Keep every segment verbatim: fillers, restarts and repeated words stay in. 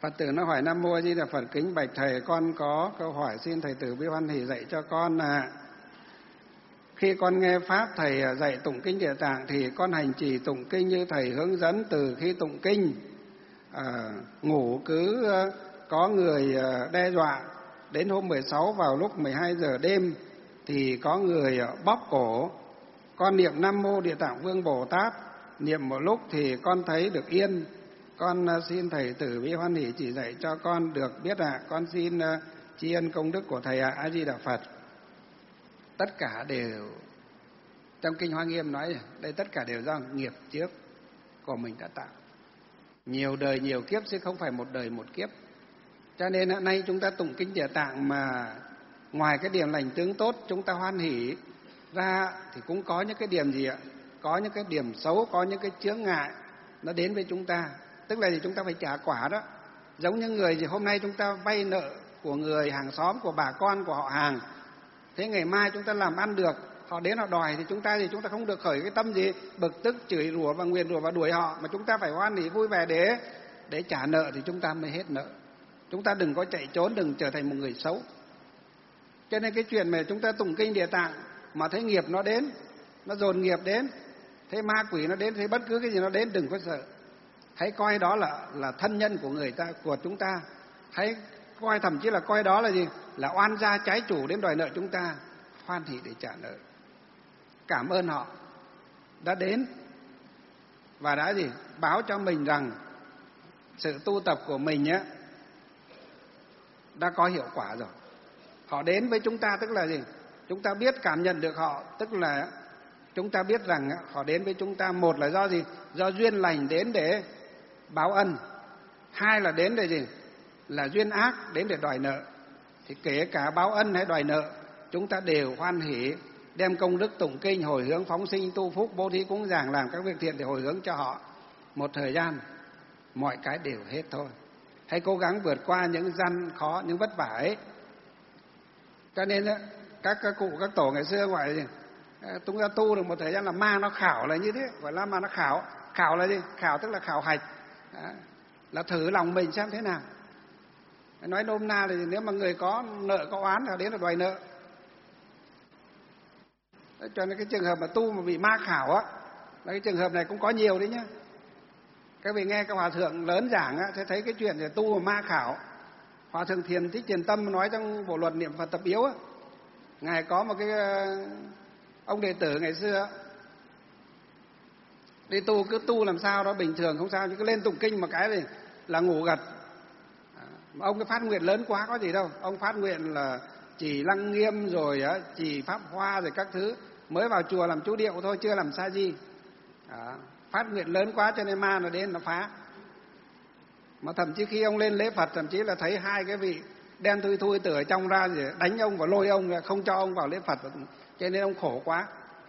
Phật tử nó hỏi: Nam Mô A Di Đà Phật, kính bạch thầy, con có câu hỏi xin thầy Từ bi hoan hỷ dạy cho con là: khi con nghe pháp thầy dạy tụng kinh Địa Tạng thì con hành trì tụng kinh như thầy hướng dẫn từ khi tụng kinh. À, ngủ cứ có người đe dọa, đến hôm mười sáu vào lúc mười hai giờ đêm thì có người bóp cổ. Con niệm Nam Mô Địa Tạng Vương Bồ Tát, niệm một lúc thì con thấy được yên. Con xin thầy Từ bi hoan hỷ chỉ dạy cho con được biết ạ. À. Con xin tri ân công đức của thầy ạ. À. A Di Đà Phật. Tất cả đều trong kinh Hoa Nghiêm nói đây, tất cả đều do nghiệp trước của mình đã tạo. Nhiều đời nhiều kiếp chứ không phải một đời một kiếp. Cho nên hôm nay chúng ta tụng kinh Địa Tạng mà ngoài cái điểm lành tướng tốt chúng ta hoan hỷ ra thì cũng có những cái điểm gì ạ? Có những cái điểm xấu, có những cái chướng ngại nó đến với chúng ta. Tức là gì? Chúng ta phải trả quả đó. Giống như người gì hôm nay chúng ta vay nợ của người hàng xóm, của bà con, của họ hàng. Thế ngày mai chúng ta làm ăn được, họ đến họ đòi thì chúng ta thì chúng ta không được khởi cái tâm gì bực tức, chửi rủa và nguyền rủa và đuổi họ, mà chúng ta phải hoan hỷ vui vẻ để để trả nợ thì chúng ta mới hết nợ. Chúng ta đừng có chạy trốn, đừng trở thành một người xấu. Cho nên cái chuyện mà chúng ta tụng kinh Địa Tạng mà thấy nghiệp nó đến, nó dồn nghiệp đến, thấy ma quỷ nó đến, thấy bất cứ cái gì nó đến, đừng có sợ. Hãy coi đó là là thân nhân của người ta, của chúng ta. Hãy coi thậm chí là coi đó là gì? Là oan gia trái chủ đến đòi nợ chúng ta. Hoan hỷ để trả nợ. Cảm ơn họ đã đến và đã gì? Báo cho mình rằng sự tu tập của mình á đã có hiệu quả rồi. Họ đến với chúng ta tức là gì? Chúng ta biết cảm nhận được họ, tức là chúng ta biết rằng họ đến với chúng ta, một là do gì? Do duyên lành đến để báo ân. Hai là đến để gì? Là duyên ác đến để đòi nợ. Thì kể cả báo ân hay đòi nợ, chúng ta đều hoan hỷ đem công đức tụng kinh, hồi hướng phóng sinh tu phúc, bố thí cúng dường, làm các việc thiện để hồi hướng cho họ. Một thời gian mọi cái đều hết thôi. Hãy cố gắng vượt qua những gian khó, những vất vả ấy. Cho nên các, các cụ các tổ ngày xưa gọi là gì? Chúng ta tu được một thời gian là ma nó khảo là như thế, gọi là ma nó khảo. Khảo là gì? Khảo tức là khảo hạch. Đó. Là thử lòng mình xem thế nào. Nói nôm na thì nếu mà người có nợ có oán là đến là đòi nợ. Cho nên cái trường hợp mà tu mà bị ma khảo á, là cái trường hợp này cũng có nhiều đấy nhá. Các vị nghe các hòa thượng lớn giảng á, sẽ thấy cái chuyện để tu mà ma khảo. Hòa thượng Thiền Thích Thiền Tâm nói trong bộ luật niệm Phật tập yếu á, ngài có một cái ông đệ tử ngày xưa đi tu, cứ tu làm sao đó bình thường không sao, chứ cứ lên tụng kinh một cái thì là ngủ gật. Mà ông cái phát nguyện lớn quá có gì đâu. Ông phát nguyện là chỉ Lăng Nghiêm rồi á, chỉ Pháp Hoa rồi các thứ, mới vào chùa làm chú điệu thôi, chưa làm sa di. Đó. Phát nguyện lớn quá cho nên ma nó đến nó phá. Mà thậm chí khi ông lên lễ Phật, thậm chí là thấy hai cái vị đen thui thui từ ở trong ra rồi đánh ông và lôi ông, không cho ông vào lễ Phật, cho nên ông khổ quá.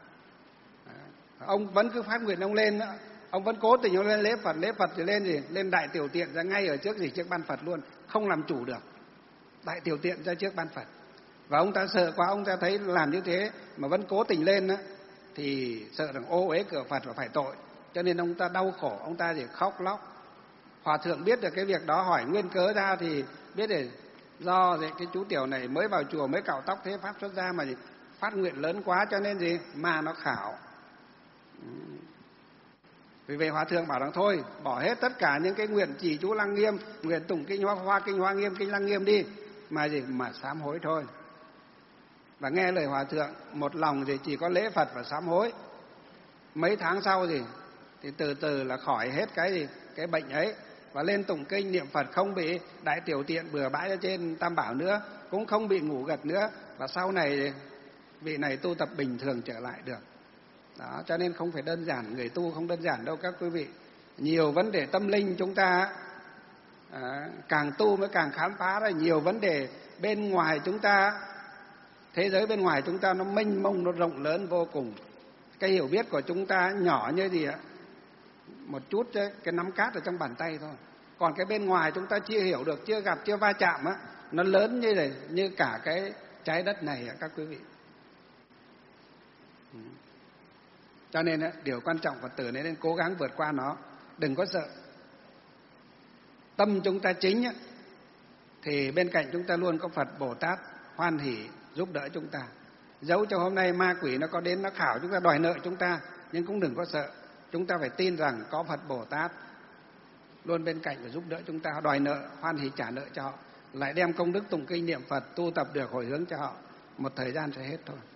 Ông vẫn cứ phát nguyện ông lên nữa. Ông vẫn cố tình ông lên lễ Phật, lễ Phật thì lên gì? Lên đại tiểu tiện ra ngay ở trước gì? Trước ban Phật luôn, không làm chủ được. Đại tiểu tiện ra trước ban Phật. Và ông ta sợ quá, ông ta thấy làm như thế mà vẫn cố tình lên á, thì sợ rằng ô uế cửa Phật và phải tội. Cho nên ông ta đau khổ, ông ta chỉ khóc lóc. Hòa thượng biết được cái việc đó, hỏi nguyên cớ ra thì biết để do cái chú tiểu này mới vào chùa, mới cạo tóc thế pháp xuất gia mà gì? Phát nguyện lớn quá cho nên gì? Ma nó khảo. Vì vậy Hòa thượng bảo rằng thôi, bỏ hết tất cả những cái nguyện trì chú Lăng Nghiêm, nguyện tụng kinh Hoa Hoa, kinh Hoa Nghiêm, kinh Lăng Nghiêm đi, mà gì? Mà sám hối thôi. Và nghe lời Hòa thượng, một lòng thì chỉ có lễ Phật và sám hối. Mấy tháng sau gì? Thì từ từ là khỏi hết cái gì? Cái bệnh ấy. Và lên tụng kinh niệm Phật, không bị đại tiểu tiện bừa bãi ở trên Tam Bảo nữa, cũng không bị ngủ gật nữa. Và sau này vị này tu tập bình thường trở lại được. Đó, cho nên không phải đơn giản, người tu không đơn giản đâu các quý vị. Nhiều vấn đề tâm linh chúng ta à, càng tu mới càng khám phá ra nhiều vấn đề bên ngoài chúng ta. Thế giới bên ngoài chúng ta nó mênh mông, nó rộng lớn vô cùng. Cái hiểu biết của chúng ta nhỏ như gì ạ? Một chút cái nắm cát ở trong bàn tay thôi. Còn cái bên ngoài chúng ta chưa hiểu được, chưa gặp, chưa va chạm á, nó lớn như này, như cả cái trái đất này các quý vị. Cho nên điều quan trọng Phật tử nên cố gắng vượt qua nó, đừng có sợ. tâm chúng ta chính á, thì bên cạnh chúng ta luôn có Phật Bồ Tát hoan hỷ giúp đỡ chúng ta. Dẫu cho hôm nay ma quỷ nó có đến nó khảo chúng ta, đòi nợ chúng ta, nhưng cũng đừng có sợ. Chúng ta phải tin rằng có Phật Bồ Tát luôn bên cạnh và giúp đỡ chúng ta. Đòi nợ hoan hỷ trả nợ cho họ, lại đem công đức tụng kinh niệm Phật tu tập được hồi hướng cho họ, một thời gian sẽ hết thôi.